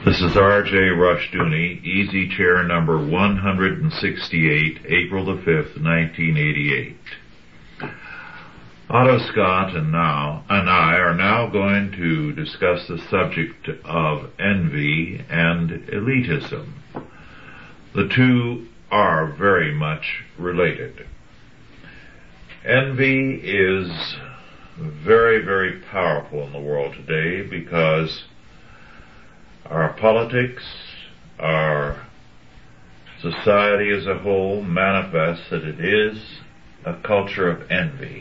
This is R.J. Rushdoony, Easy Chair number 168, April the 5th, 1988. Otto Scott and I are now going to discuss the subject of envy and elitism. The two are very much related. Envy is very, very powerful in the world today because our politics, our society as a whole manifests that it is a culture of envy.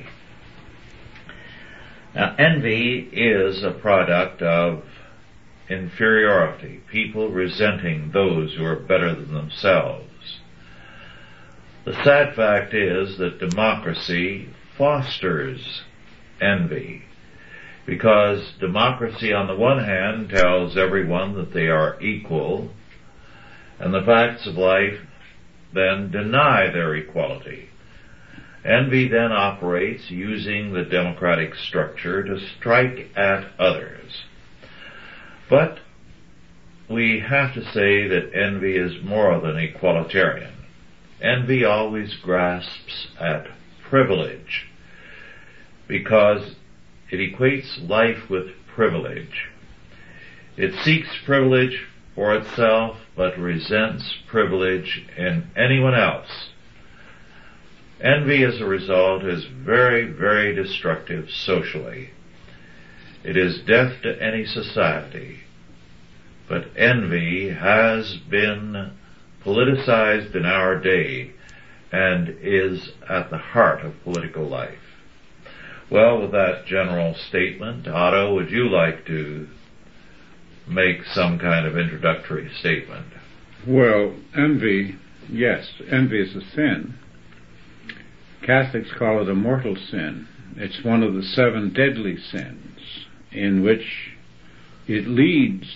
Now, envy is a product of inferiority, people resenting those who are better than themselves. The sad fact is that democracy fosters envy, because democracy on the one hand tells everyone that they are equal, and the facts of life then deny their equality. Envy then operates using the democratic structure to strike at others. But we have to say that envy is more than equalitarian. Envy always grasps at privilege, because it equates life with privilege. It seeks privilege for itself, but resents privilege in anyone else. Envy, as a result, is very, very destructive socially. It is death to any society. But envy has been politicized in our day and is at the heart of political life. Well, with that general statement, Otto, would you like to make some kind of introductory statement? Well, envy, yes, envy is a sin. Catholics call it a mortal sin. It's one of the 7 deadly sins in which it leads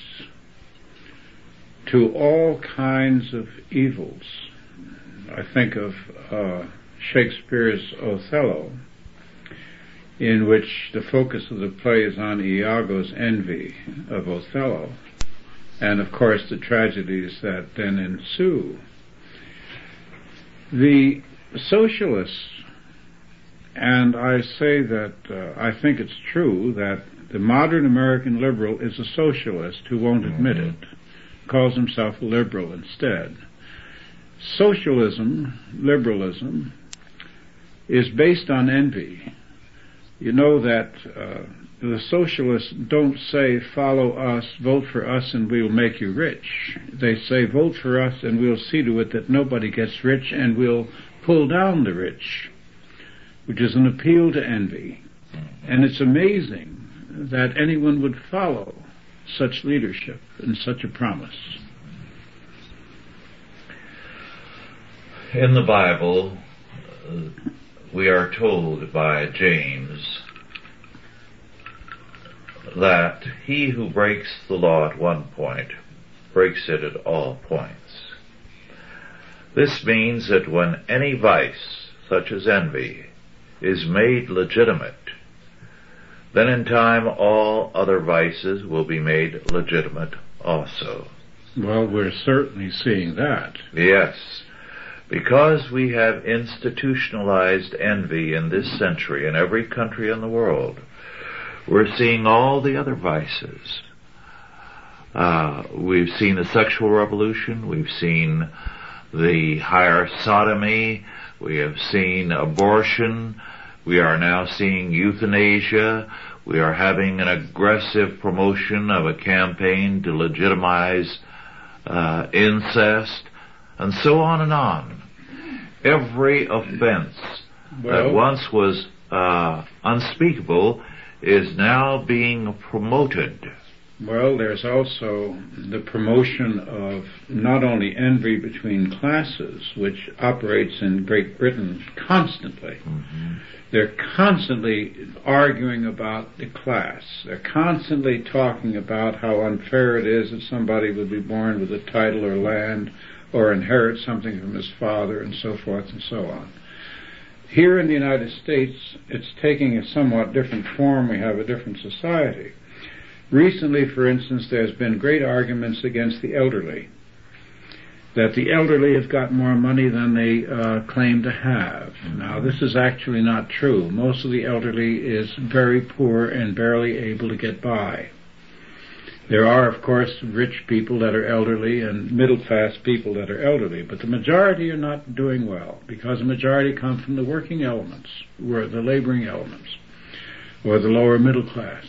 to all kinds of evils. I think of Shakespeare's Othello, in which the focus of the play is on Iago's envy of Othello, and of course the tragedies that then ensue. The socialists, and I say that I think it's true that the modern American liberal is a socialist who won't admit it, calls himself a liberal instead. Socialism, liberalism, is based on envy. You know that the socialists don't say, follow us, vote for us, and we'll make you rich. They say, vote for us, and we'll see to it that nobody gets rich, and we'll pull down the rich, which is an appeal to envy. And it's amazing that anyone would follow such leadership and such a promise. In the Bible, we are told by James that he who breaks the law at one point breaks it at all points. This means that when any vice, such as envy, is made legitimate, then in time all other vices will be made legitimate also. Well, we're certainly seeing that. Yes. Because we have institutionalized envy in this century in every country in the world, we're seeing all the other vices. We've seen the sexual revolution, we've seen the higher sodomy, we have seen abortion, we are now seeing euthanasia, we are having an aggressive promotion of a campaign to legitimize incest, and so on and on. Every offense that once was unspeakable is now being promoted. Well, there's also the promotion of not only envy between classes, which operates in Great Britain constantly. Mm-hmm. They're constantly arguing about the class. They're constantly talking about how unfair it is that somebody would be born with a title or land or inherit something from his father, and so forth and so on. Here in the United States, it's taking a somewhat different form. We have a different society. Recently, for instance, there's been great arguments against the elderly, that the elderly have got more money than they claim to have. Now, this is actually not true. Most of the elderly is very poor and barely able to get by. There are, of course, rich people that are elderly and middle-class people that are elderly, but the majority are not doing well because the majority come from the working elements, or the laboring elements, or the lower middle class.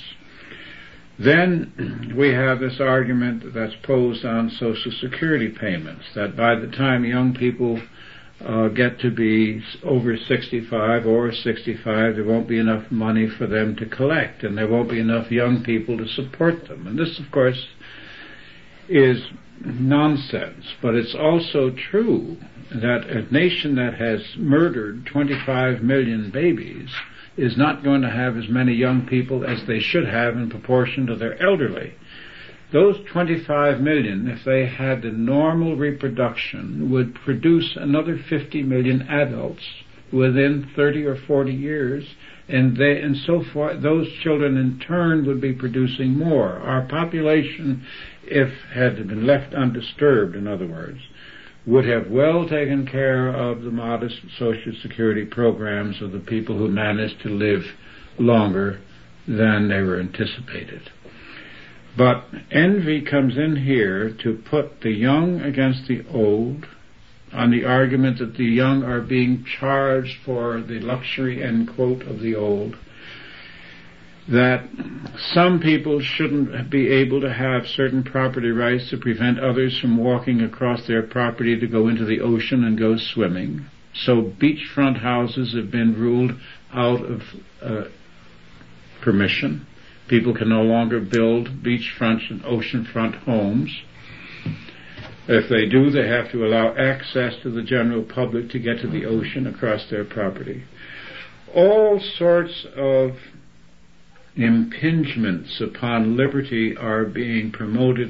Then we have this argument that's posed on Social Security payments, that by the time young people get to be over 65 or 65, there won't be enough money for them to collect, and there won't be enough young people to support them. And this, of course, is nonsense, but it's also true that a nation that has murdered 25 million babies is not going to have as many young people as they should have in proportion to their elderly. Those 25 million, if they had a normal reproduction, would produce another 50 million adults within 30 or 40 years, and so forth. Those children in turn would be producing more. Our population, if had been left undisturbed, in other words, would have well taken care of the modest Social Security programs of the people who managed to live longer than they were anticipated. But envy comes in here to put the young against the old on the argument that the young are being charged for the luxury, end quote, of the old, that some people shouldn't be able to have certain property rights to prevent others from walking across their property to go into the ocean and go swimming. So beachfront houses have been ruled out of permission. People can no longer build beachfront and oceanfront homes. If they do, they have to allow access to the general public to get to the ocean across their property. All sorts of impingements upon liberty are being promoted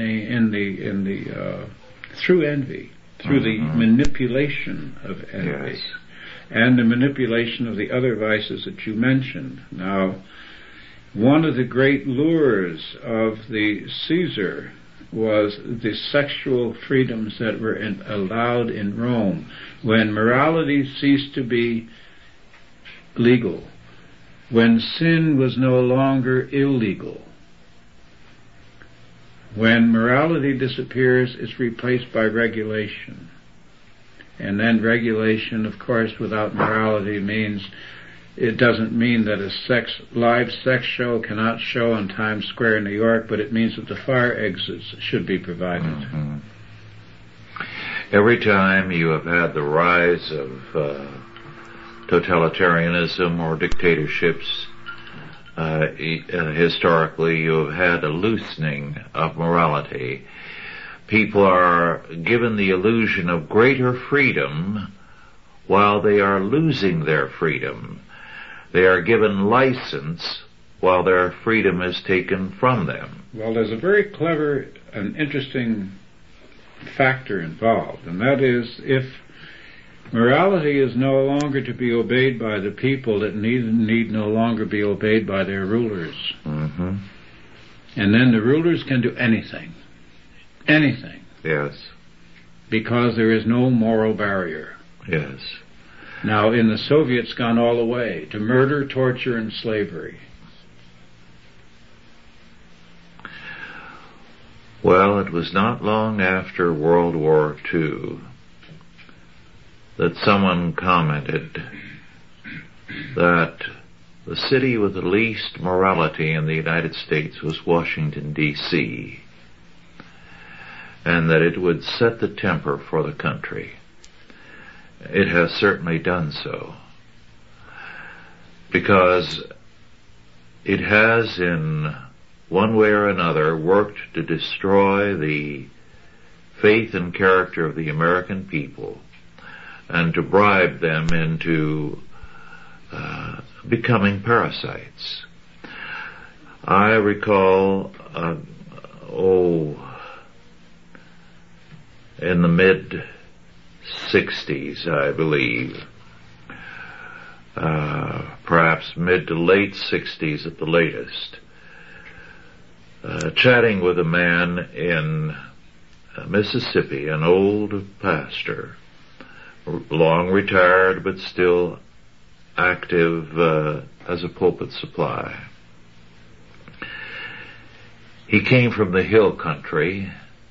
through envy, through the manipulation of envy, Yes. and the manipulation of the other vices that you mentioned. Now, one of the great lures of the Caesar was the sexual freedoms that were allowed in Rome. When morality ceased to be legal, when sin was no longer illegal, when morality disappears, it's replaced by regulation. And then regulation, of course, without morality means, it doesn't mean that a live sex show cannot show on Times Square in New York, but it means that the fire exits should be provided. Mm-hmm. Every time you have had the rise of totalitarianism or dictatorships, historically you have had a loosening of morality. People are given the illusion of greater freedom while they are losing their freedom. They are given license while their freedom is taken from them. Well, there's a very clever and interesting factor involved, and that is, if morality is no longer to be obeyed by the people, it need no longer be obeyed by their rulers. Mm-hmm. And then the rulers can do anything. Anything. Yes. Because there is no moral barrier. Yes. Now, in the Soviets, gone all the way to murder, torture, and slavery. Well, it was not long after World War II that someone commented that the city with the least morality in the United States was Washington, D.C., and that it would set the temper for the country. It has certainly done so, because it has in one way or another worked to destroy the faith and character of the American people and to bribe them into becoming parasites. I recall, in the mid-60s, I believe, perhaps mid to late 60s at the latest, chatting with a man in Mississippi, an old pastor, long retired but still active as a pulpit supply. He came from the hill country,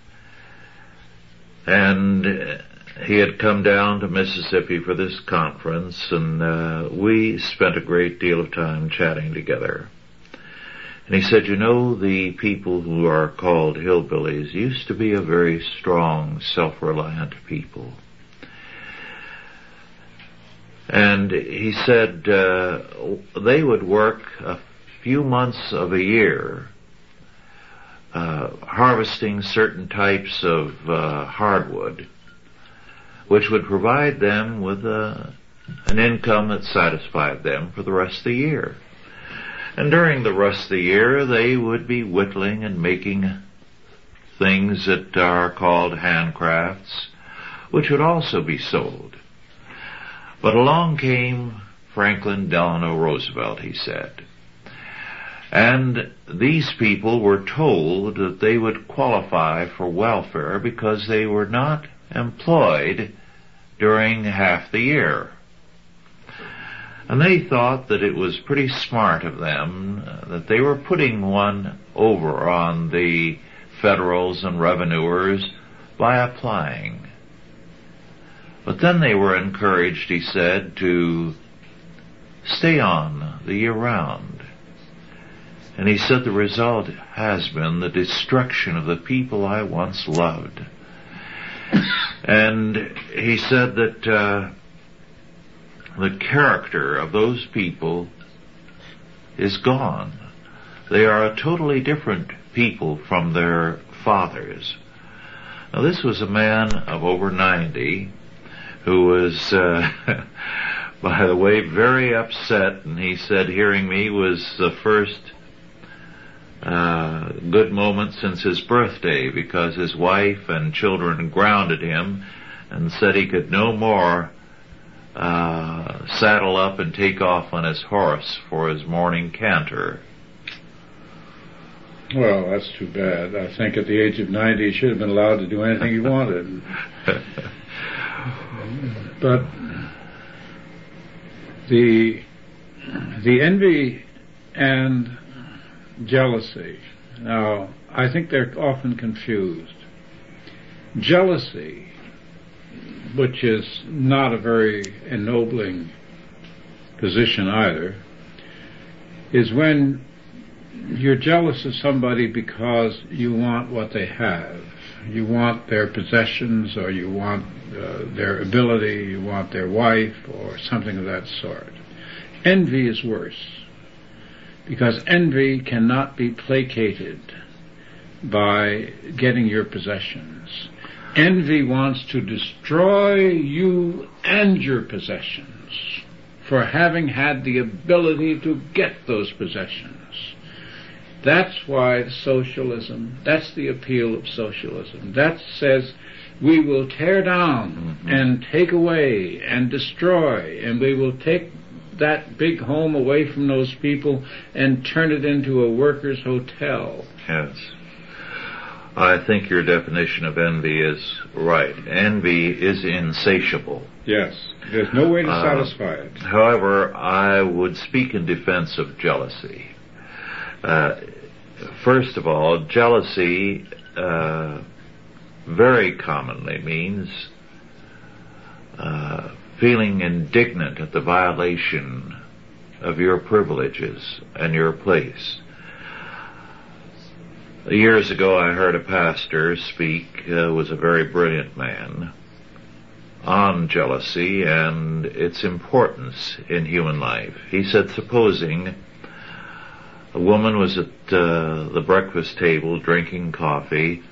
and he had come down to Mississippi for this conference, and we spent a great deal of time chatting together. And he said, you know, the people who are called hillbillies used to be a very strong, self-reliant people. And he said they would work a few months of a year harvesting certain types of hardwood, which would provide them with an income that satisfied them for the rest of the year. And during the rest of the year, they would be whittling and making things that are called handcrafts, which would also be sold. But along came Franklin Delano Roosevelt, he said. And these people were told that they would qualify for welfare because they were not employed during half the year. And they thought that it was pretty smart of them that they were putting one over on the Federals and revenuers by applying. But then they were encouraged, he said, to stay on the year round. And he said the result has been the destruction of the people I once loved. And he said that the character of those people is gone. They are a totally different people from their fathers. Now, this was a man of over 90 who was, by the way, very upset, and he said hearing me was the first good moment since his birthday, because his wife and children grounded him and said he could no more saddle up and take off on his horse for his morning canter. Well, that's too bad. I think at the age of 90 he should have been allowed to do anything he wanted. But the envy and jealousy, now, I think they're often confused. Jealousy, which is not a very ennobling position either, is when you're jealous of somebody because you want what they have. You want their possessions, or you want their ability, you want their wife, or something of that sort. Envy is worse, because envy cannot be placated by getting your possessions. Envy wants to destroy you and your possessions for having had the ability to get those possessions. That's why socialism, that's the appeal of socialism. That says we will tear down and take away and destroy, and we will take that big home away from those people and turn it into a workers' hotel. Yes. I think your definition of envy is right. Envy is insatiable. Yes. There's no way to satisfy it. However, I would speak in defense of jealousy. First of all, jealousy very commonly means feeling indignant at the violation of your privileges and your place. Years ago, I heard a pastor speak, was a very brilliant man, on jealousy and its importance in human life. He said, supposing a woman was at the breakfast table drinking coffee,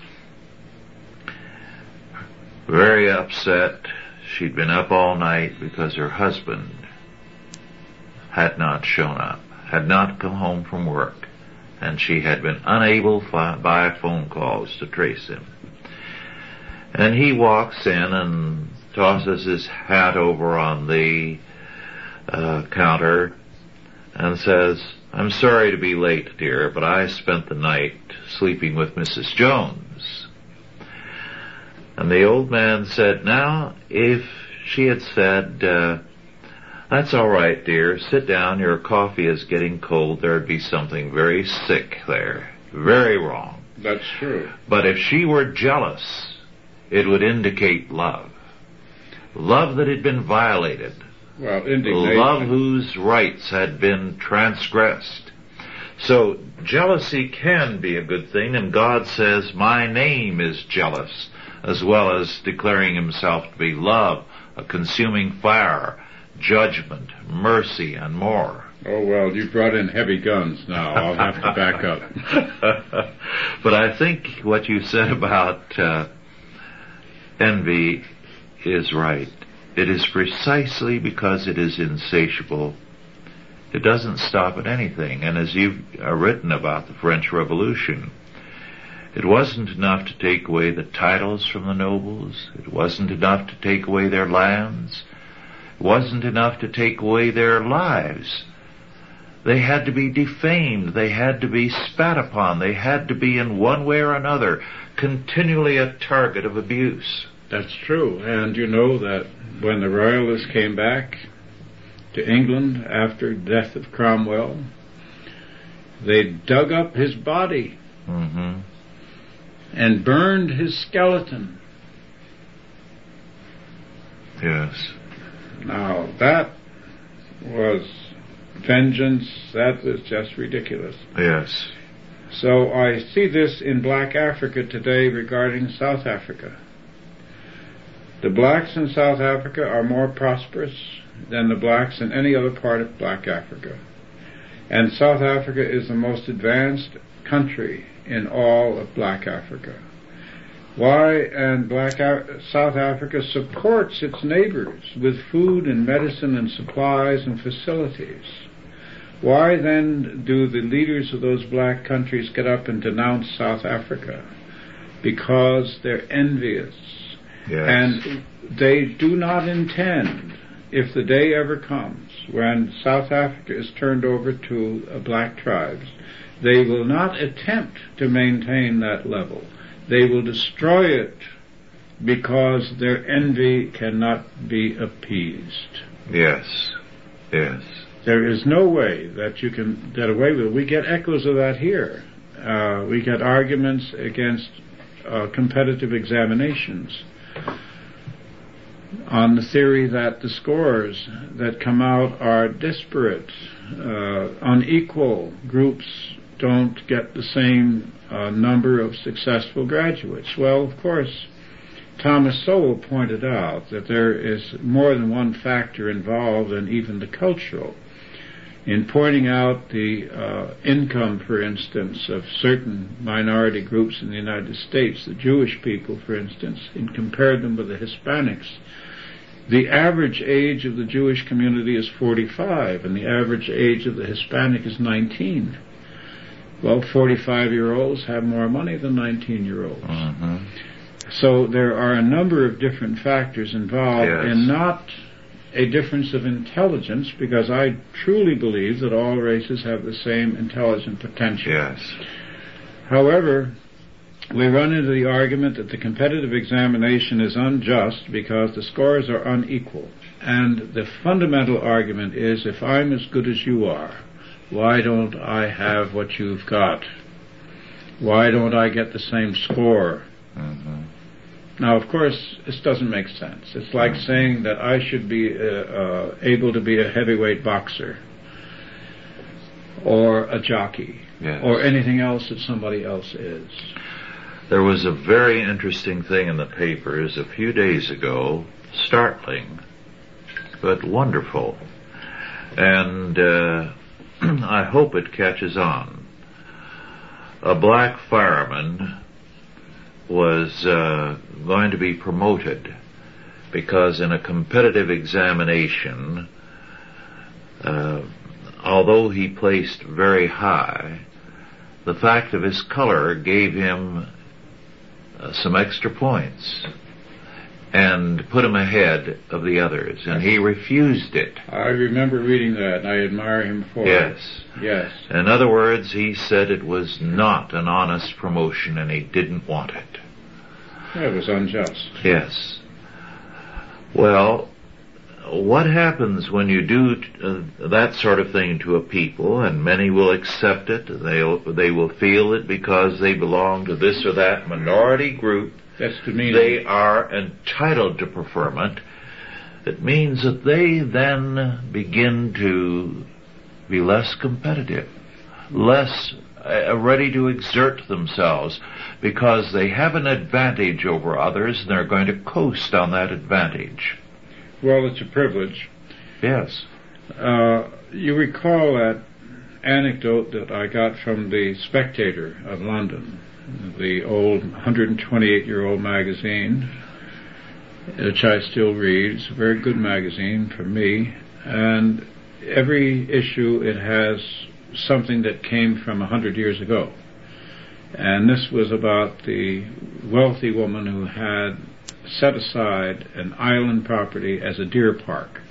very upset. She'd been up all night because her husband had not shown up, had not come home from work, and she had been unable by phone calls to trace him. And he walks in and tosses his hat over on the counter and says, "I'm sorry to be late, dear, but I spent the night sleeping with Mrs. Jones." And the old man said, "Now, if she had said, 'That's all right, dear, sit down, your coffee is getting cold,' there'd be something very sick there, very wrong." That's true. But if she were jealous, it would indicate love. Love that had been violated. Well, indignation. Love whose rights had been transgressed. So jealousy can be a good thing, and God says, "My name is jealous," as well as declaring himself to be love, a consuming fire, judgment, mercy, and more. Oh, well, you brought in heavy guns now. I'll have to back up. But I think what you said about envy is right. It is precisely because it is insatiable. It doesn't stop at anything. And as you've written about the French Revolution, it wasn't enough to take away the titles from the nobles. It wasn't enough to take away their lands. It wasn't enough to take away their lives. They had to be defamed. They had to be spat upon. They had to be, in one way or another, continually a target of abuse. That's true. And you know that when the Royalists came back to England after the death of Cromwell, they dug up his body and burned his skeleton. Yes. Now, that was vengeance. That was just ridiculous. Yes. So I see this in Black Africa today regarding South Africa. The blacks in South Africa are more prosperous than the blacks in any other part of Black Africa. And South Africa is the most advanced country in all of Black Africa. Why? And South Africa supports its neighbors with food and medicine and supplies and facilities. Why then do the leaders of those black countries get up and denounce South Africa? Because they're envious. Yes. And they do not intend, if the day ever comes when South Africa is turned over to black tribes, they will not attempt to maintain that level. They will destroy it because their envy cannot be appeased. Yes. Yes. There is no way that you can get away with it. We get echoes of that here. We get arguments against competitive examinations on the theory that the scores that come out are disparate, unequal. Groups don't get the same number of successful graduates. Well, of course, Thomas Sowell pointed out that there is more than one factor involved, and even the cultural, in pointing out the income, for instance, of certain minority groups in the United States, the Jewish people, for instance, and compared them with the Hispanics. The average age of the Jewish community is 45, and the average age of the Hispanic is 19. Well, 45-year-olds have more money than 19-year-olds. So there are a number of different factors involved, and not a difference of intelligence, because I truly believe that all races have the same intelligent potential. Yes. However, we run into the argument that the competitive examination is unjust because the scores are unequal. And the fundamental argument is, if I'm as good as you are, why don't I have what you've got? Why don't I get the same score? Now, of course, this doesn't make sense. It's like saying that I should be able to be a heavyweight boxer or a jockey or anything else that somebody else is. There was a very interesting thing in the papers a few days ago, startling, but wonderful. And I hope it catches on. A black fireman was going to be promoted because in a competitive examination, although he placed very high, the fact of his color gave him some extra points. and put him ahead of the others, and he refused it. I remember reading that, and I admire him for Yes. it. Yes. In other words, he said it was not an honest promotion, and he didn't want it. That was unjust. Yes. Well, what happens when you do that sort of thing to a people, and many will accept it, they will feel it because they belong to this or that minority group. That's the meaning. They are entitled to preferment. It means that they then begin to be less competitive, less ready to exert themselves, because they have an advantage over others, and they're going to coast on that advantage. Well, it's a privilege. Yes. You recall that anecdote that I got from the Spectator of London, the old 128-year-old magazine, which I still read. It's a very good magazine for me, and every issue it has something that came from 100 years ago. And this was about the wealthy woman who had set aside an island property as a deer park.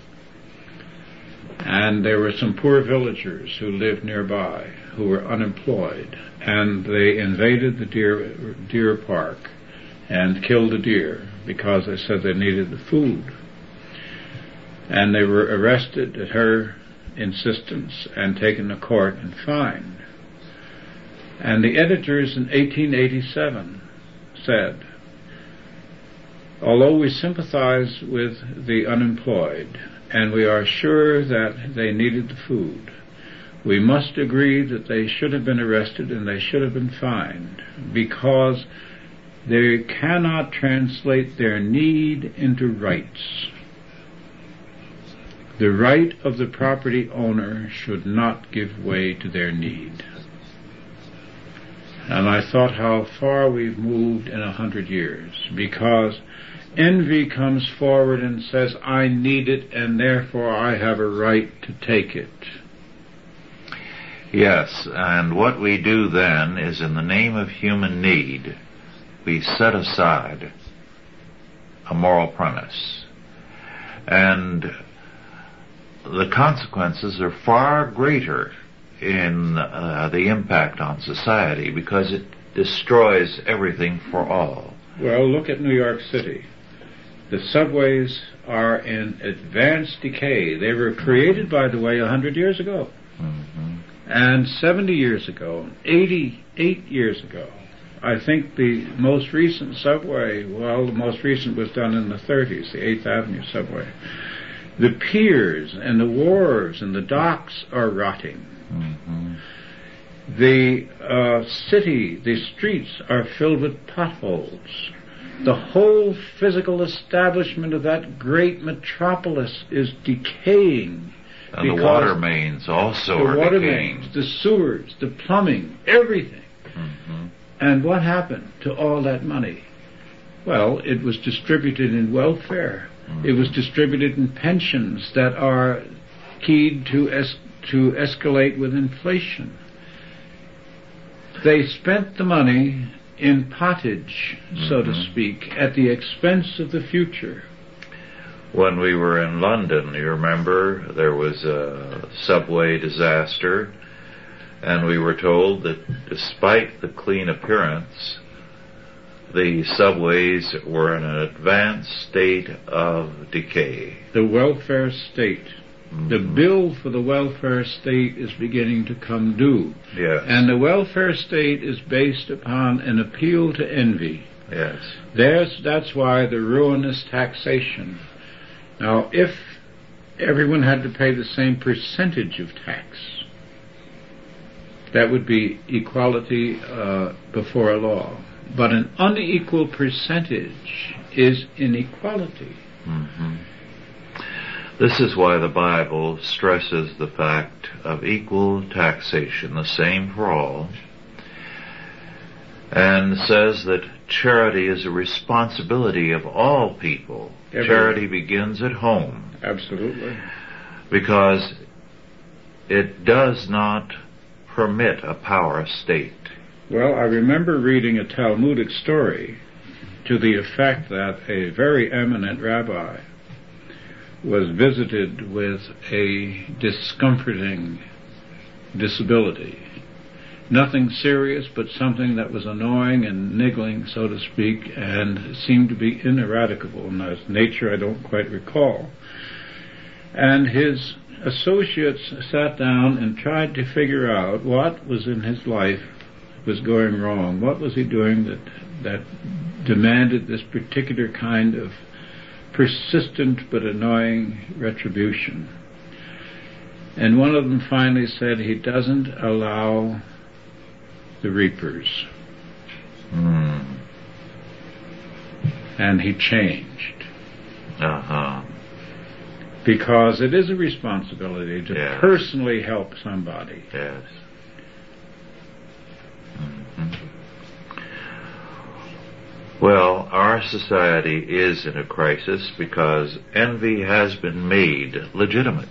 And there were some poor villagers who lived nearby who were unemployed, and they invaded the deer park and killed the deer because they said they needed the food. And they were arrested at her insistence and taken to court and fined. And the editors in 1887 said, although we sympathize with the unemployed and we are sure that they needed the food, we must agree that they should have been arrested and they should have been fined, because they cannot translate their need into rights. The right of the property owner should not give way to their need. And I thought how far we've moved in 100 years, because envy comes forward and says, I need it, and therefore I have a right to take it. Yes, and what we do then is, in the name of human need, we set aside a moral premise. And the consequences are far greater in the impact on society, because it destroys everything for all. Well, look at New York City. The subways are in advanced decay. They were created, by the way, 100 years ago. Mm-hmm. And 70 years ago, 88 years ago. I think the most recent subway, well, the most recent was done in the 30s, the 8th Avenue subway. The piers and the wharves and the docks are rotting. Mm-hmm. The city, the streets are filled with potholes. The whole physical establishment of that great metropolis is decaying. And the water mains also are decaying. The water mains, the sewers, the plumbing, everything. Mm-hmm. And what happened to all that money? Well, it was distributed in welfare. Mm-hmm. It was distributed in pensions that are keyed to escalate with inflation. They spent the money in pottage, so to speak, at the expense of the future. When we were in London, you remember, there was a subway disaster, and we were told that despite the clean appearance, the subways were in an advanced state of decay. The welfare state. Mm-hmm. The bill for the welfare state is beginning to come due. Yes. And the welfare state is based upon an appeal to envy. Yes. That's why the ruinous taxation. Now, if everyone had to pay the same percentage of tax, that would be equality before a law. But an unequal percentage is inequality. Mm-hmm. This is why the Bible stresses the fact of equal taxation, the same for all, and says that charity is a responsibility of all people. Charity begins at home. Absolutely. Because it does not permit a power state. Well, I remember reading a Talmudic story to the effect that a very eminent rabbi was visited with a discomforting disability. Nothing serious, but something that was annoying and niggling, so to speak, and seemed to be ineradicable in its nature I don't quite recall. And his associates sat down and tried to figure out what was in his life was going wrong. What was he doing that demanded this particular kind of persistent but annoying retribution? And one of them finally said, he doesn't allow the reapers. And he changed. Because it is a responsibility to personally help somebody. Yes. Well, our society is in a crisis because envy has been made legitimate.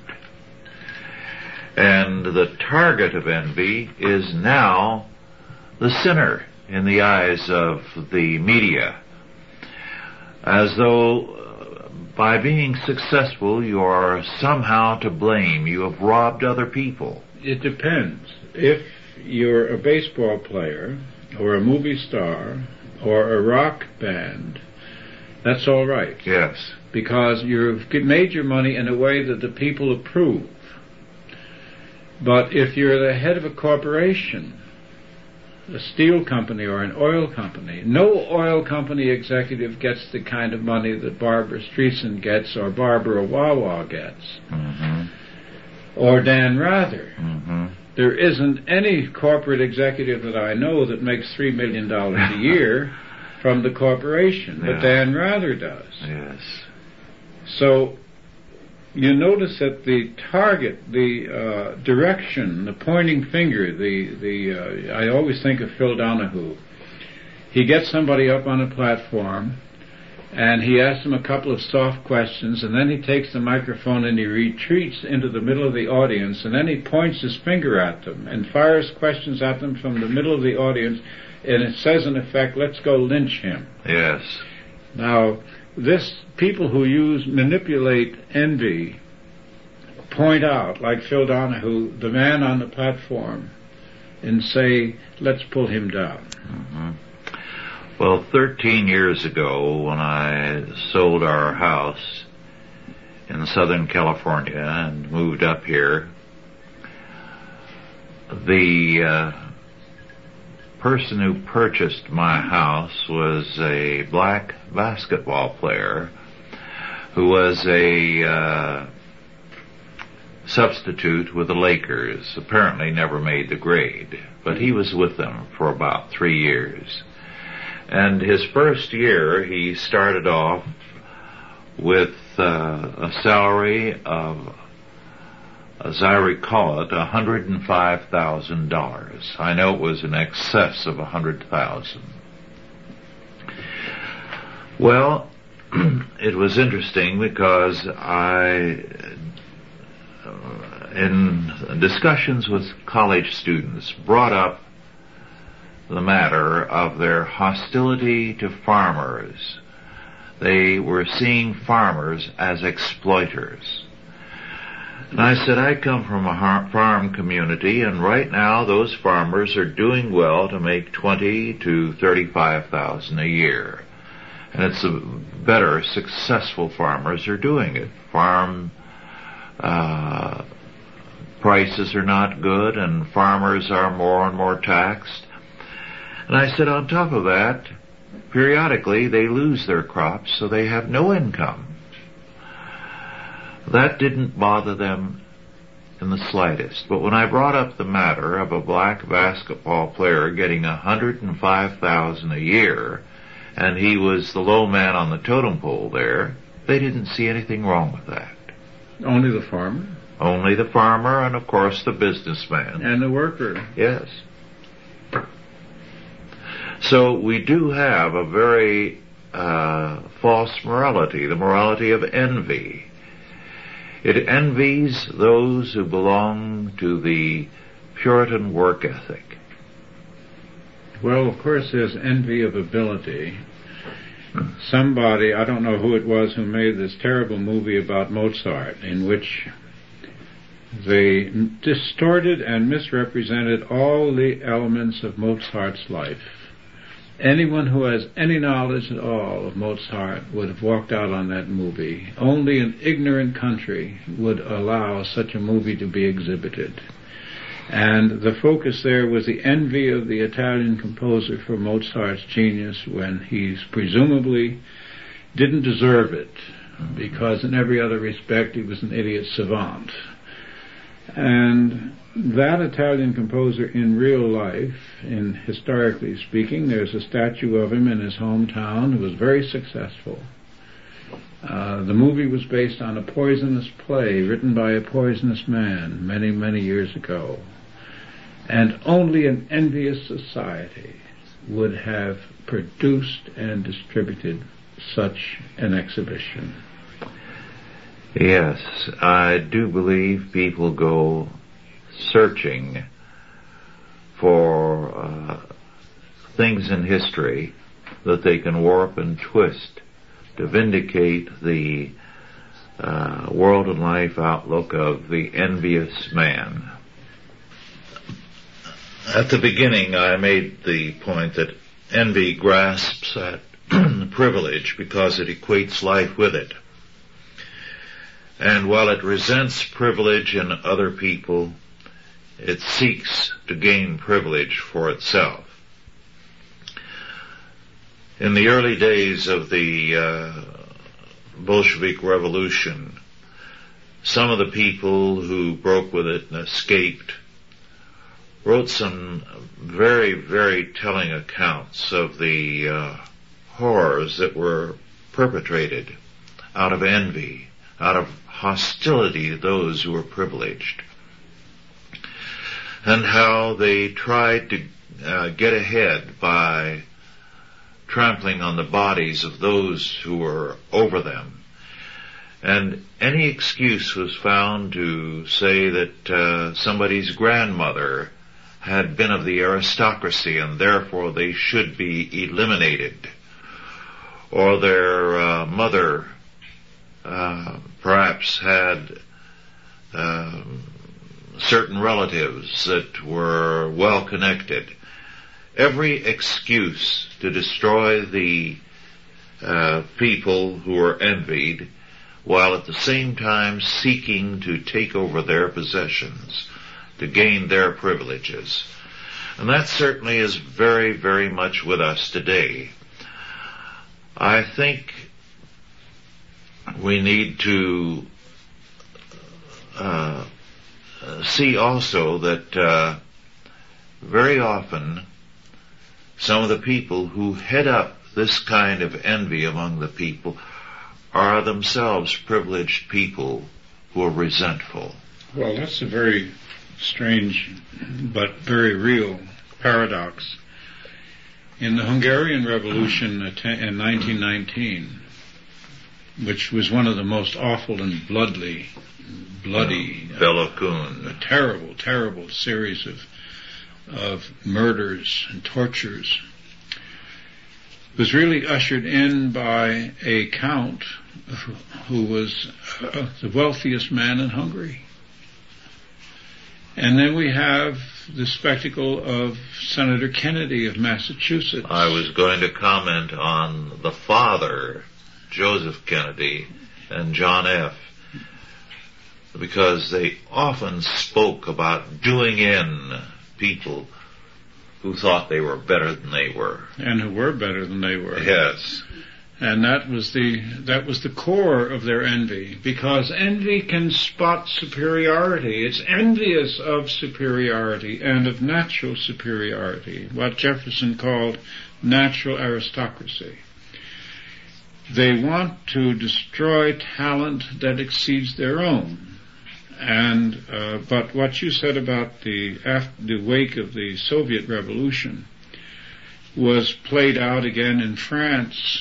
And the target of envy is now the sinner in the eyes of the media, as though by being successful you are somehow to blame. You have robbed other people. It depends. If you're a baseball player or a movie star or a rock band, that's all right. Yes. Because you've made your money in a way that the people approve. But if you're the head of a corporation, a steel company or an oil company, no oil company executive gets the kind of money that Barbara Streisand gets or Barbara Wawa gets. Or Dan Rather. There isn't any corporate executive that I know that makes $3 million a year from the corporation, but Dan Rather does. Yes. So you notice that the target, the direction, the pointing finger, I always think of Phil Donahue. He gets somebody up on a platform, and he asks them a couple of soft questions, and then he takes the microphone and he retreats into the middle of the audience, and then he points his finger at them and fires questions at them from the middle of the audience, and it says in effect, let's go lynch him. Yes. Now, people who manipulate envy point out, like Phil Donahue, the man on the platform, and say, let's pull him down. Well, 13 years ago, when I sold our house in Southern California and moved up here, the person who purchased my house was a black basketball player who was a substitute with the Lakers. Apparently never made the grade, but he was with them for about 3 years. And his first year, he started off with a salary of, as I recall it, $105,000. I know it was in excess of $100,000. Well, it was interesting because in discussions with college students, brought up the matter of their hostility to farmers. They were seeing farmers as exploiters. And I said, I come from a farm community, and right now those farmers are doing well to make $20,000 to $35,000 a year. And it's better, successful farmers are doing it. Farm prices are not good, and farmers are more and more taxed. And I said, on top of that, periodically they lose their crops, so they have no income. That didn't bother them in the slightest. But when I brought up the matter of a black basketball player getting $105,000 a year, and he was the low man on the totem pole there, they didn't see anything wrong with that. Only the farmer? Only the farmer, and of course the businessman. And the worker. Yes. So we do have a very false morality, the morality of envy. It envies those who belong to the Puritan work ethic. Well, of course, there's envy of ability. somebody, I don't know who it was, who made this terrible movie about Mozart, in which they distorted and misrepresented all the elements of Mozart's life. Anyone who has any knowledge at all of Mozart would have walked out on that movie. Only an ignorant country would allow such a movie to be exhibited. And the focus there was the envy of the Italian composer for Mozart's genius when he presumably didn't deserve it, because in every other respect he was an idiot savant. And that Italian composer in real life, in historically speaking, there's a statue of him in his hometown who was very successful. The movie was based on a poisonous play written by a poisonous man many, many years ago. And only an envious society would have produced and distributed such an exhibition. Yes, I do believe people go searching for things in history that they can warp and twist to vindicate the world and life outlook of the envious man. At the beginning, I made the point that envy grasps at privilege because it equates life with it. And while it resents privilege in other people, it seeks to gain privilege for itself. In the early days of the Bolshevik Revolution, some of the people who broke with it and escaped wrote some very, very telling accounts of the horrors that were perpetrated out of envy, out of hostility to those who were privileged, and how they tried to get ahead by trampling on the bodies of those who were over them. And any excuse was found to say that somebody's grandmother had been of the aristocracy and therefore they should be eliminated, or their mother perhaps had certain relatives that were well connected. Every excuse to destroy the people who were envied, while at the same time seeking to take over their possessions, to gain their privileges. And that certainly is very, very much with us today. I think we need to see also that very often some of the people who head up this kind of envy among the people are themselves privileged people who are resentful. Well, that's a very strange but very real paradox. In the Hungarian Revolution in 1919, which was one of the most awful and bloody, Bela Kun, a terrible, terrible series of murders and tortures, was really ushered in by a count who was the wealthiest man in Hungary. And then we have the spectacle of Senator Kennedy of Massachusetts. I was going to comment on the father, Joseph Kennedy, and John F., because they often spoke about doing in people who thought they were better than they were. And who were better than they were. Yes. And that was the core of their envy, because envy can spot superiority. It's envious of superiority and of natural superiority, what Jefferson called natural aristocracy. They want to destroy talent that exceeds their own. And but what you said about the wake of the Soviet Revolution was played out again in France.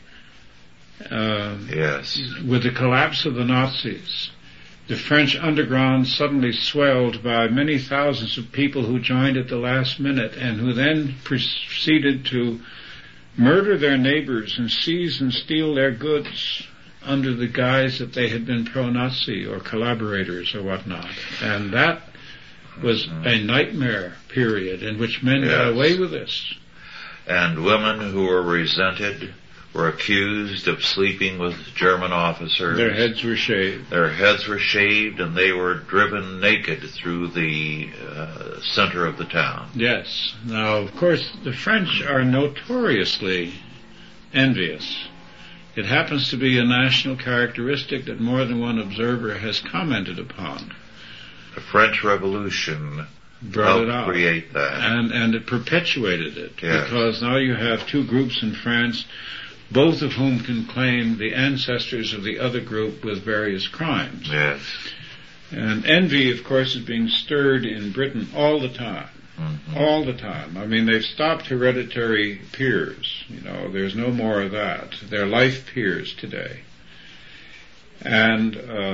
Yes. With the collapse of the Nazis, the French underground suddenly swelled by many thousands of people who joined at the last minute and who then proceeded to murder their neighbors and seize and steal their goods under the guise that they had been pro-Nazi or collaborators or whatnot. And that was a nightmare period in which men got away with this. And women who were resented were accused of sleeping with German officers. Their heads were shaved. Their heads were shaved, and they were driven naked through the center of the town. Yes. Now, of course, the French are notoriously envious. It happens to be a national characteristic that more than one observer has commented upon. The French Revolution brought it helped out. Create that. And it perpetuated it. Yes. Because now you have two groups in France, both of whom can claim the ancestors of the other group with various crimes. Yes. And envy, of course, is being stirred in Britain all the time. Mm-hmm. All the time. I mean, they've stopped hereditary peers. You know, there's no more of that. They're life peers today. And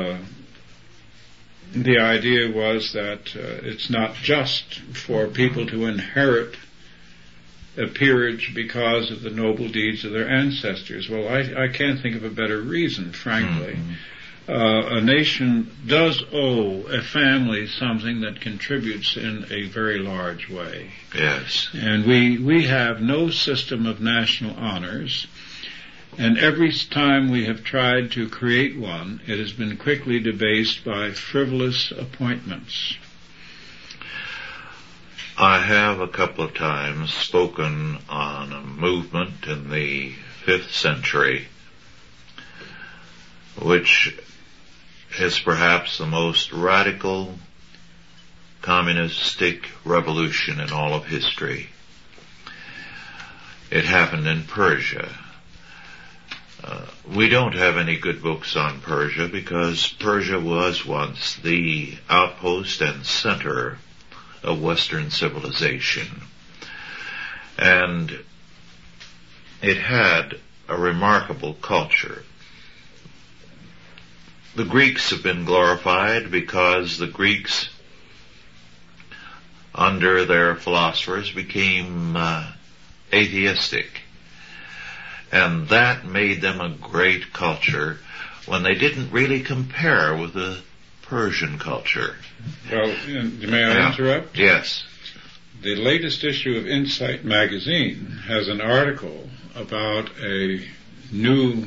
the idea was that it's not just for people to inherit a peerage because of the noble deeds of their ancestors. Well, I can't think of a better reason, frankly. Mm-hmm. A nation does owe a family something that contributes in a very large way. Yes. And we have no system of national honors, and every time we have tried to create one, it has been quickly debased by frivolous appointments. I have a couple of times spoken on a movement in the 5th century, which is perhaps the most radical communistic revolution in all of history. It happened in Persia. We don't have any good books on Persia because Persia was once the outpost and center of Western civilization. And it had a remarkable culture. The Greeks have been glorified because the Greeks, under their philosophers, became atheistic. And that made them a great culture when they didn't really compare with the Persian culture. Well, may I interrupt? Yes. The latest issue of Insight magazine has an article about a new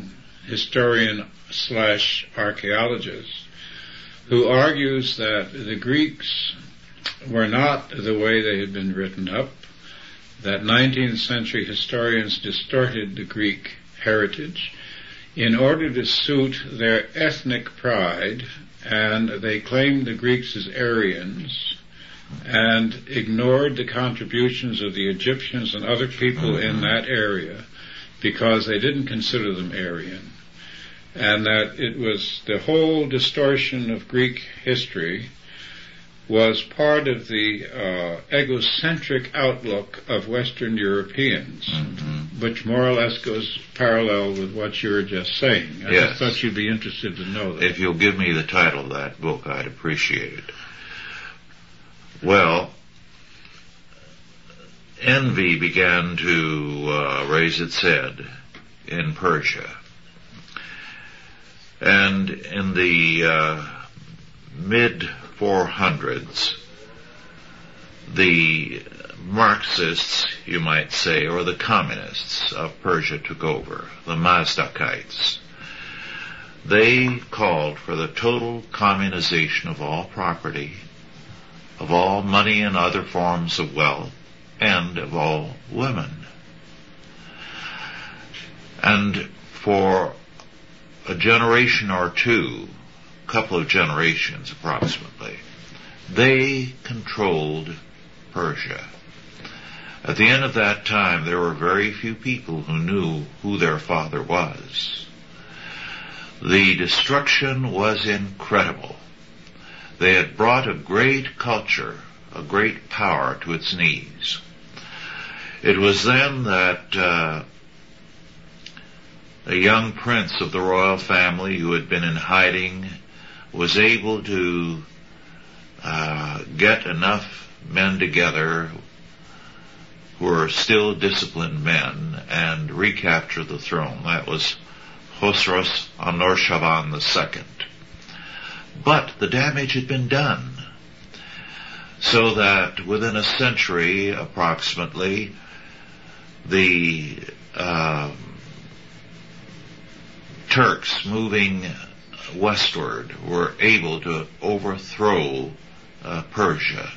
historian/archaeologist who argues that the Greeks were not the way they had been written up, that 19th century historians distorted the Greek heritage in order to suit their ethnic pride, and they claimed the Greeks as Aryans and ignored the contributions of the Egyptians and other people in that area because they didn't consider them Aryan. And that it was the whole distortion of Greek history was part of the egocentric outlook of Western Europeans, which more or less goes parallel with what you were just saying. I just thought you'd be interested to know that. If you'll give me the title of that book, I'd appreciate it. Well, envy began to raise its head in Persia. And in the mid-400s, the Marxists, you might say, or the communists of Persia took over, the Mazdakites. They called for the total communization of all property, of all money and other forms of wealth, and of all women. And for a generation or two, couple of generations approximately, they controlled Persia. At the end of that time, there were very few people who knew who their father was. The destruction was incredible. They had brought a great culture, a great power to its knees. It was then that a young prince of the royal family who had been in hiding was able to get enough men together who were still disciplined men and recapture the throne. That was Khosrow Anushirvan II. But the damage had been done, so that within a century approximately, the Turks moving westward were able to overthrow Persia,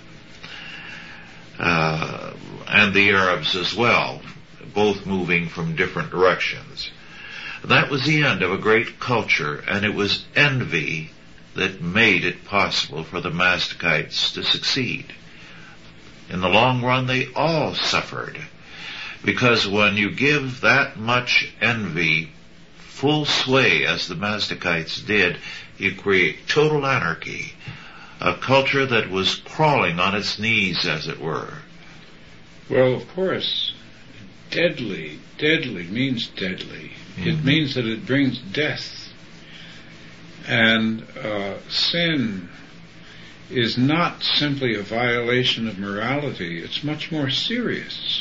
and the Arabs as well, both moving from different directions. That was the end of a great culture, and it was envy that made it possible for the Mastakites to succeed. In the long run, they all suffered, because when you give that much envy full sway, as the Mastakites did, you create total anarchy, a culture that was crawling on its knees, as it were. Well, of course, deadly means deadly. Mm-hmm. It means that it brings death. And sin is not simply a violation of morality. It's much more serious.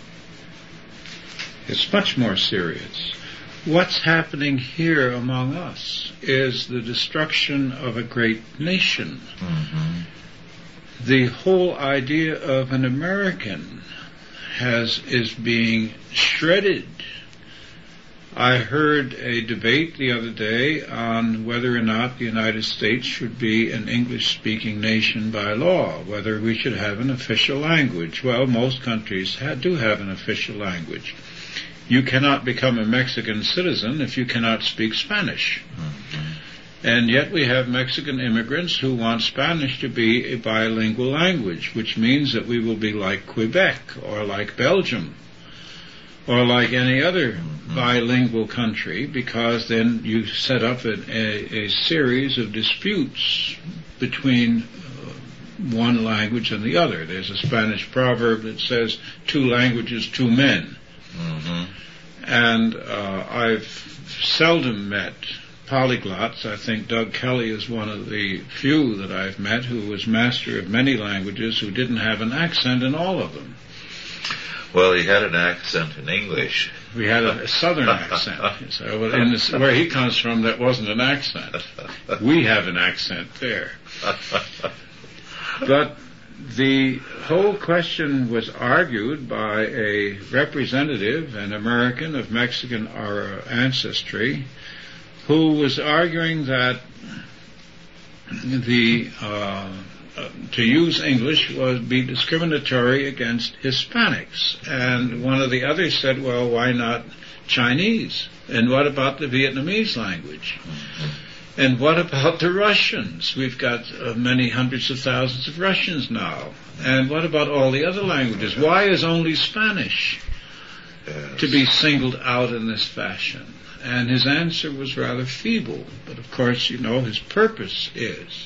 It's much more serious. What's happening here among us is the destruction of a great nation. Mm-hmm. The whole idea of an American is being shredded. I heard a debate the other day on whether or not the United States should be an English-speaking nation by law, whether we should have an official language. Well, most countries do have an official language. You cannot become a Mexican citizen if you cannot speak Spanish. Mm-hmm. And yet we have Mexican immigrants who want Spanish to be a bilingual language, which means that we will be like Quebec or like Belgium or like any other bilingual country, because then you set up a series of disputes between one language and the other. There's a Spanish proverb that says, 2 languages, 2 men. Mm-hmm. And I've seldom met polyglots. I think Doug Kelly is one of the few that I've met who was master of many languages who didn't have an accent in all of them. Well, he had an accent in English. We had a southern accent. So where he comes from, that wasn't an accent. We have an accent there. But the whole question was argued by a representative, an American of Mexican ancestry, who was arguing that to use English would be discriminatory against Hispanics. And one of the others said, well, why not Chinese? And what about the Vietnamese language? Mm-hmm. And what about the Russians? We've got many hundreds of thousands of Russians now. And what about all the other languages? Why is only Spanish to be singled out in this fashion? And his answer was rather feeble. But of course, his purpose is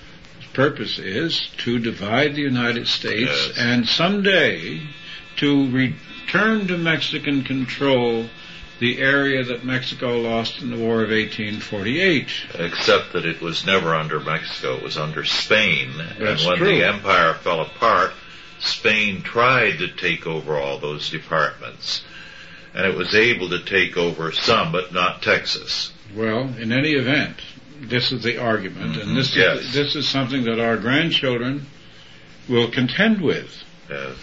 to divide the United States and someday to return to Mexican control the area that Mexico lost in the War of 1848. Except that it was never under Mexico, it was under Spain. That's and when true. The empire fell apart, Spain tried to take over all those departments. And it was able to take over some, but not Texas. Well, in any event, this is the argument, and this is something that our grandchildren will contend with. Yes.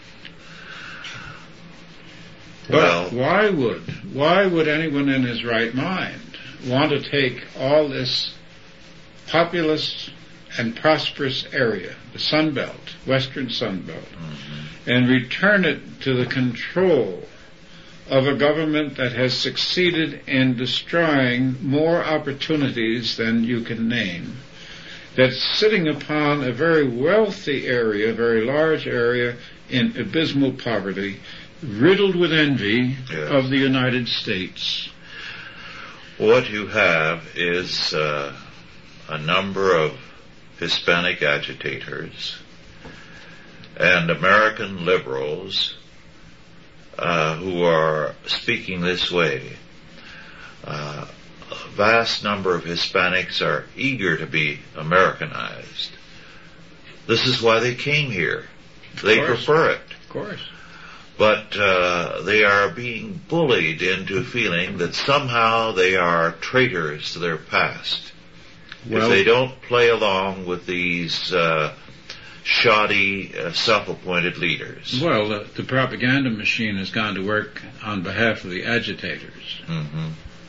But why would anyone in his right mind want to take all this populous and prosperous area, the Sun Belt, Western Sun Belt, and return it to the control of a government that has succeeded in destroying more opportunities than you can name, that's sitting upon a very wealthy area, a very large area in abysmal poverty, riddled with envy of the United States? What you have is a number of Hispanic agitators and American liberals who are speaking this way. A vast number of Hispanics are eager to be Americanized. This is why they came here. They prefer it. Of course. But they are being bullied into feeling that somehow they are traitors to their past. If they don't play along with these shoddy, self-appointed leaders. Well, the propaganda machine has gone to work on behalf of the agitators. Mm-hmm.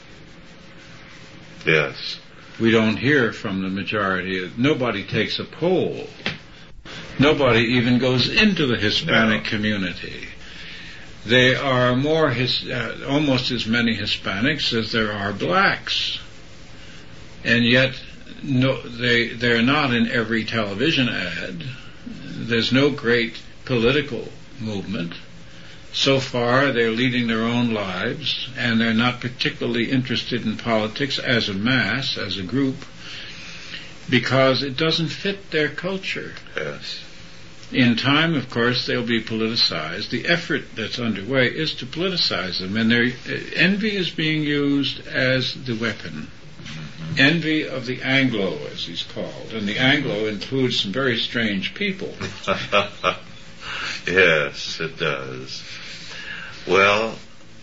Yes. We don't hear from the majority. Nobody takes a poll. Nobody even goes into the Hispanic community. There are almost as many Hispanics as there are blacks. And yet, they're not in every television ad. There's no great political movement. So far, they're leading their own lives, and they're not particularly interested in politics as a mass, as a group, because it doesn't fit their culture. Yes. In time, of course, they'll be politicized. The effort that's underway is to politicize them, and envy is being used as the weapon. Mm-hmm. Envy of the Anglo, as he's called, and the Anglo includes some very strange people. Yes, it does. Well,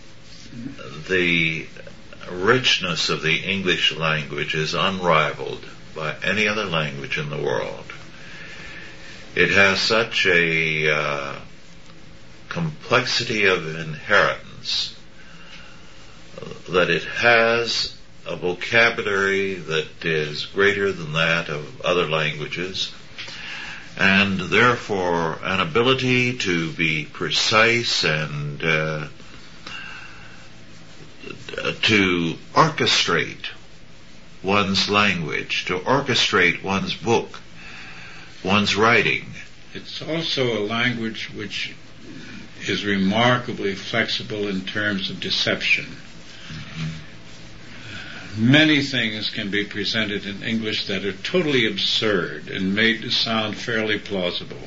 the richness of the English language is unrivaled by any other language in the world. It has such a complexity of inheritance that it has a vocabulary that is greater than that of other languages, and therefore an ability to be precise and to orchestrate one's language, to orchestrate one's book, one's writing. It's also a language which is remarkably flexible in terms of deception. Mm-hmm. Many things can be presented in English that are totally absurd and made to sound fairly plausible.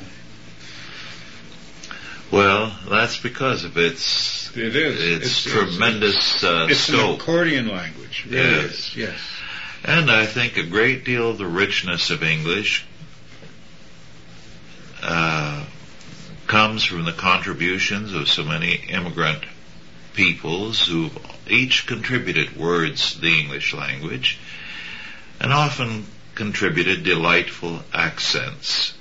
Well, that's because of its tremendous scope. It's an accordion language. Really yes. Yes. And I think a great deal of the richness of English comes from the contributions of so many immigrant peoples who've each contributed words to the English language and often contributed delightful accents.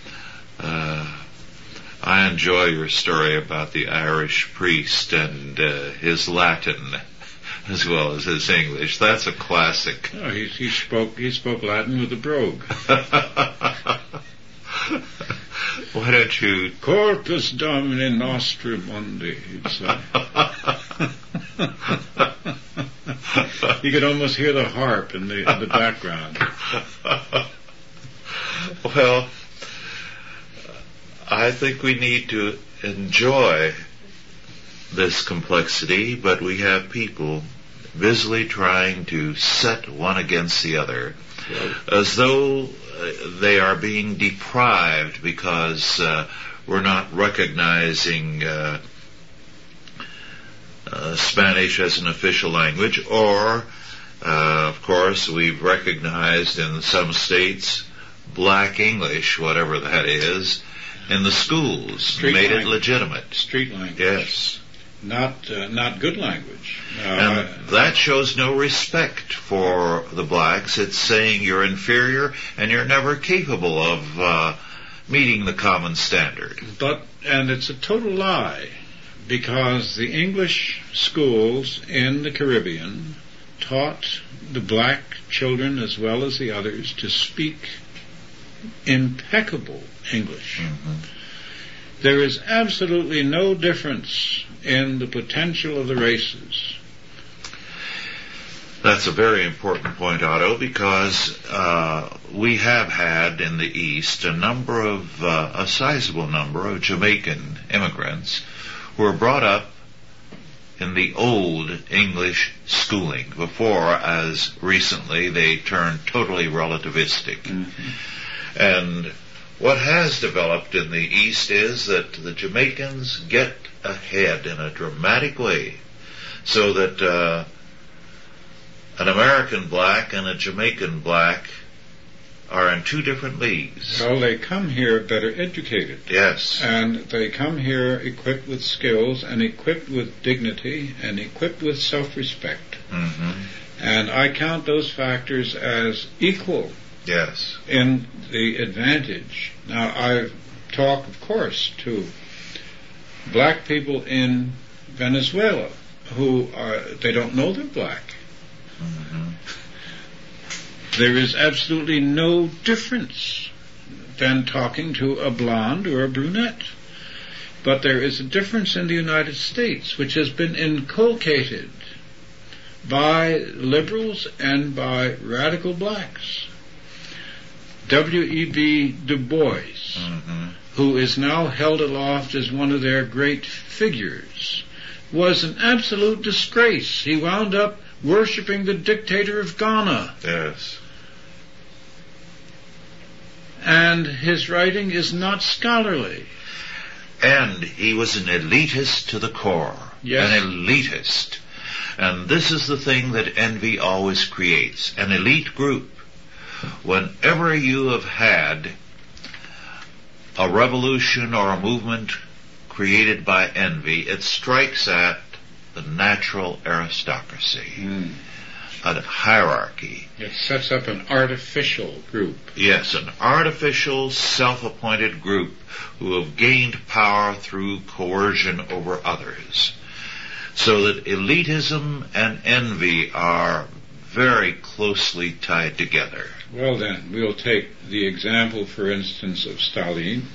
I enjoy your story about the Irish priest and his Latin as well as his English. That's a classic. Oh, he spoke Latin with a brogue. Why don't you... Corpus Domini Nostri Mundi, he'd say. You could almost hear the harp in the background. Well, I think we need to enjoy this complexity, but we have people busily trying to set one against the other, as though they are being deprived because we're not recognizing Spanish as an official language, or, of course, we've recognized in some states Black English, whatever that is, in the schools, made it legitimate. Street language. Yes. Not good language. And that shows no respect for the blacks. It's saying you're inferior and you're never capable of meeting the common standard. And it's a total lie, because the English schools in the Caribbean taught the black children as well as the others to speak impeccable English. Mm-hmm. There is absolutely no difference in the potential of the races. That's a very important point, Otto, because we have had in the East a sizable number of Jamaican immigrants who were brought up in the old English schooling before, as recently, they turned totally relativistic. Mm-hmm. And what has developed in the East is that the Jamaicans get ahead in a dramatic way, so that an American black and a Jamaican black are in two different leagues. Well, they come here better educated. Yes. And they come here equipped with skills and equipped with dignity and equipped with self-respect. Mm-hmm. And I count those factors as equal. Yes. In the advantage. Now, I talk, of course, to black people in Venezuela who they don't know they're black. Mm-hmm. There is absolutely no difference than talking to a blonde or a brunette. But there is a difference in the United States, which has been inculcated by liberals and by radical blacks. W.E.B. Du Bois, Mm-hmm. who is now held aloft as one of their great figures, was an absolute disgrace. He wound up worshipping the dictator of Ghana. Yes. And his writing is not scholarly. And he was an elitist to the core. Yes. An elitist. And this is the thing that envy always creates. An elite group. Whenever you have had a revolution or a movement created by envy, it strikes at the natural aristocracy, a hierarchy. It sets up an artificial group. Yes, an artificial, self-appointed group who have gained power through coercion over others. So that elitism and envy are very closely tied together. Well then, we'll take the example, for instance, of Stalin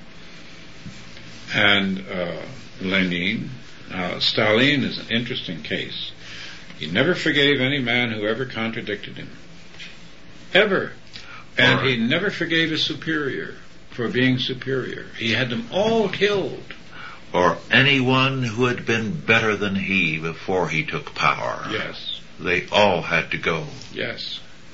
and Lenin. Stalin is an interesting case. He never forgave any man who ever contradicted him. Ever. And he never forgave a superior for being superior. He had them all killed. Or anyone who had been better than he before he took power. Yes. They all had to go. Yes.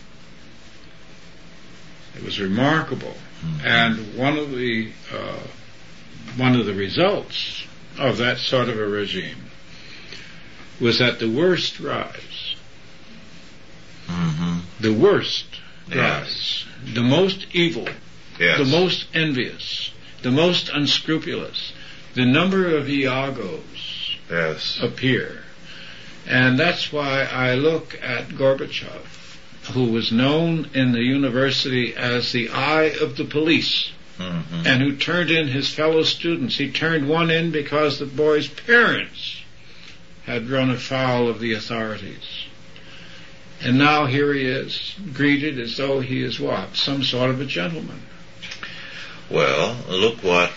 It was remarkable. Mm-hmm. And one of the results of that sort of a regime was that the worst rise. Mm-hmm. The worst Yes. rise. The most evil. Yes. The most envious. The most unscrupulous. The number of Iagos Yes. appear. And that's why I look at Gorbachev, who was known in the university as the eye of the police, Mm-hmm. and who turned in his fellow students. He turned one in because the boy's parents had run afoul of the authorities. And now here he is, greeted as though he is what? Some sort of a gentleman. Well, look what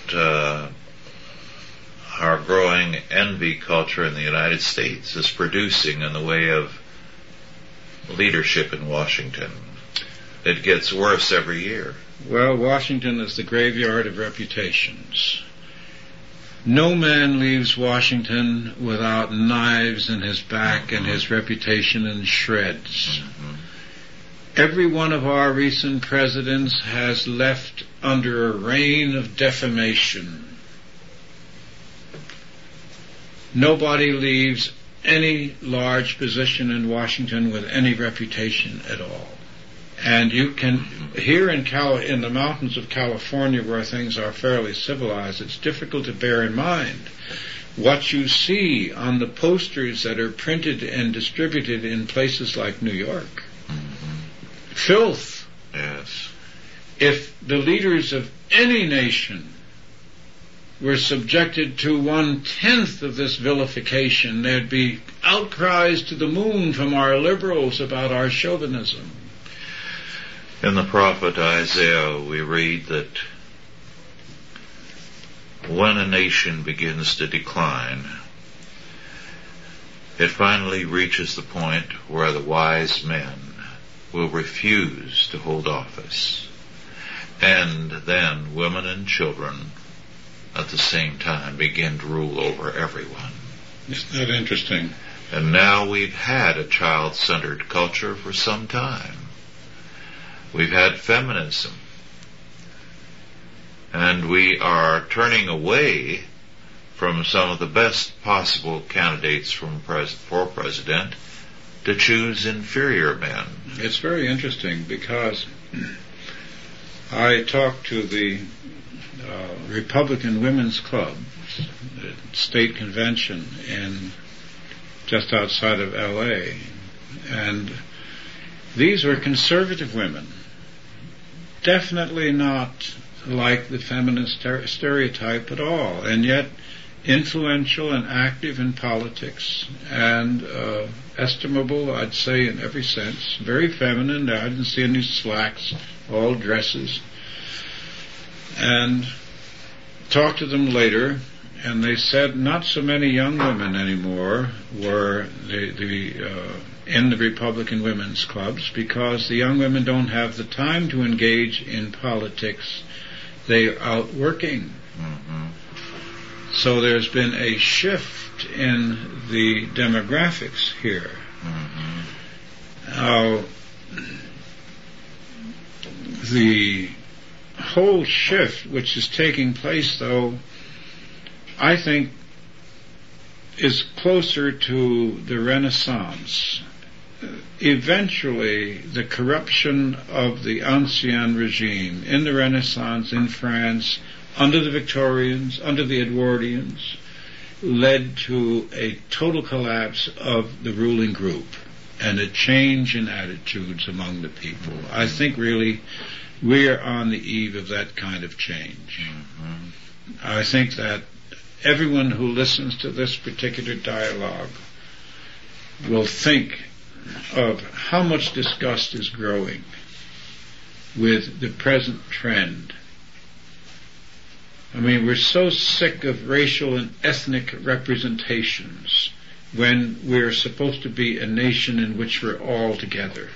our growing envy culture in the United States is producing in the way of leadership in Washington. It gets worse every year. Well, Washington is the graveyard of reputations. No man leaves Washington without knives in his back and his reputation in shreds. Mm-hmm. Every one of our recent presidents has left under a reign of defamation. Nobody leaves any large position in Washington with any reputation at all. And you can, here in the mountains of California where things are fairly civilized, it's difficult to bear in mind what you see on the posters that are printed and distributed in places like New York. Mm-hmm. Filth. Yes. If the leaders of any nation were subjected to 1/10 of this vilification, there'd be outcries to the moon from our liberals about our chauvinism. In the prophet Isaiah, we read that when a nation begins to decline, it finally reaches the point where the wise men will refuse to hold office, and then women and children at the same time begin to rule over everyone. Isn't that interesting? And now we've had a child-centered culture for some time. We've had feminism. And we are turning away from some of the best possible candidates for president to choose inferior men. It's very interesting because I talked to the Republican Women's Club state convention just outside of L.A., and these were conservative women, definitely not like the feminist stereotype at all, and yet influential and active in politics, and estimable, I'd say, in every sense. Very feminine. I didn't see any slacks, all dresses. And talked to them later, and they said not so many young women anymore were in the Republican women's clubs, because the young women don't have the time to engage in politics. They're out working. Mm-hmm. So there's been a shift in the demographics here. Mm-hmm. Now, the whole shift which is taking place, though, I think is closer to the Renaissance. Eventually, the corruption of the Ancien regime in the Renaissance in France, under the Victorians, under the Edwardians, led to a total collapse of the ruling group and a change in attitudes among the people. I think really we are on the eve of that kind of change. Mm-hmm. I think that everyone who listens to this particular dialogue will think of how much disgust is growing with the present trend. I mean, we're so sick of racial and ethnic representations when we're supposed to be a nation in which we're all together.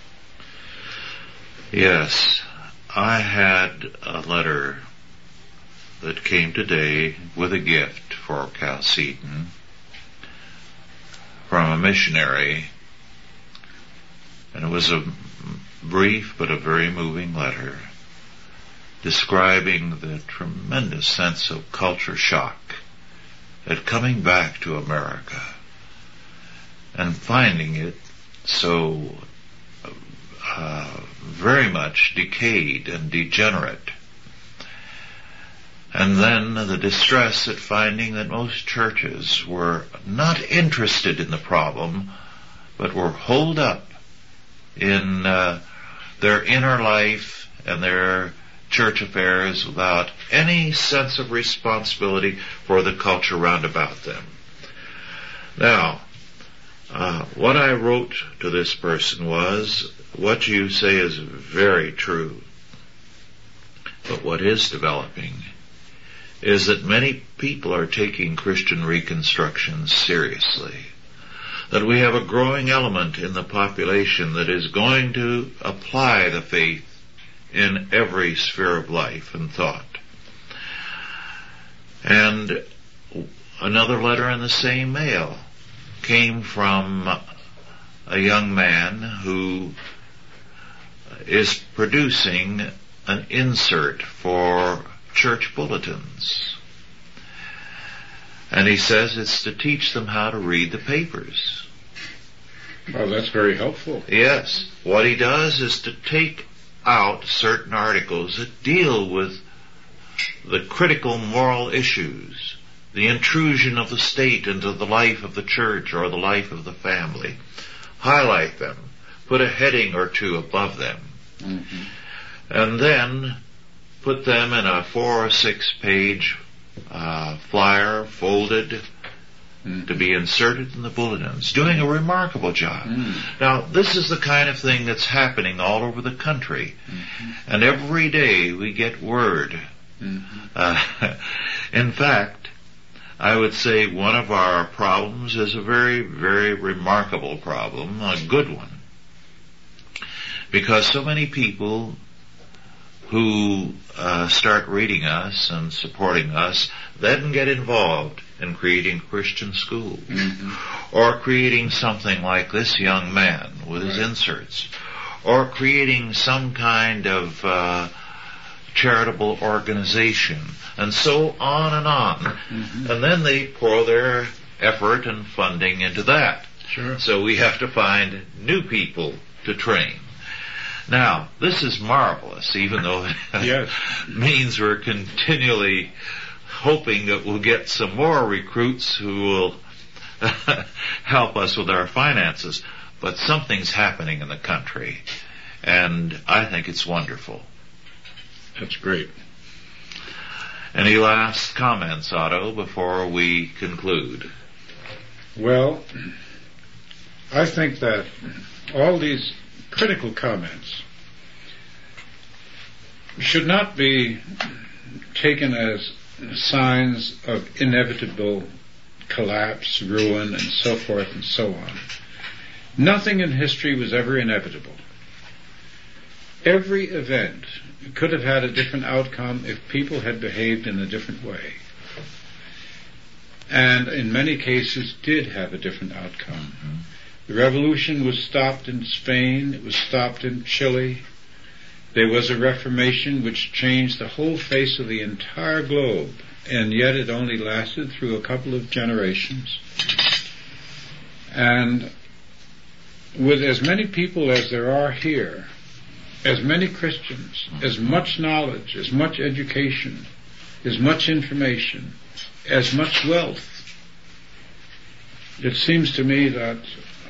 Yes, I had a letter that came today with a gift for Chalcedon from a missionary, and it was a brief but a very moving letter describing the tremendous sense of culture shock at coming back to America and finding it so very much decayed and degenerate. And then the distress at finding that most churches were not interested in the problem, but were holed up in their inner life and their church affairs without any sense of responsibility for the culture round about them. Now, what I wrote to this person was, what you say is very true, but what is developing is that many people are taking Christian Reconstruction seriously. That we have a growing element in the population that is going to apply the faith in every sphere of life and thought. And another letter in the same mail came from a young man who is producing an insert for church bulletins. And he says it's to teach them how to read the papers. Oh, that's very helpful. Yes. What he does is to take out certain articles that deal with the critical moral issues, the intrusion of the state into the life of the church or the life of the family. Highlight them, put a heading or two above them, mm-hmm. and then put them in a 4 or 6 page flyer, folded, to be inserted in the bulletins, doing a remarkable job. Now, this is the kind of thing that's happening all over the country, and every day we get word. In fact, I would say one of our problems is a very, very remarkable problem, a good one, because so many people who start reading us and supporting us then get involved in creating Christian schools, or creating something like this young man with his inserts, or creating some kind of charitable organization, and so on and on. And then they pour their effort and funding into that. Sure. So we have to find new people to train. Now, this is marvelous, even though it Yes. means we're continually hoping that we'll get some more recruits who will help us with our finances. But something's happening in the country, and I think it's wonderful. That's great. Any last comments, Otto, before we conclude? Well, I think that all these critical comments should not be taken as signs of inevitable collapse, ruin, and so forth and so on. Nothing in history was ever inevitable. Every event could have had a different outcome if people had behaved in a different way. And in many cases did have a different outcome. Mm-hmm. The revolution was stopped in Spain, it was stopped in Chile. There was a Reformation which changed the whole face of the entire globe, and yet it only lasted through a couple of generations. And with as many people as there are here, as many Christians, as much knowledge, as much education, as much information, as much wealth, it seems to me that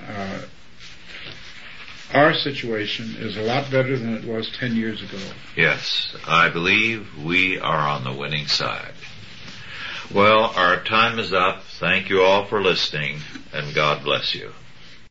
our situation is a lot better than it was 10 years ago. Yes, I believe we are on the winning side. Well, our time is up. Thank you all for listening, and God bless you.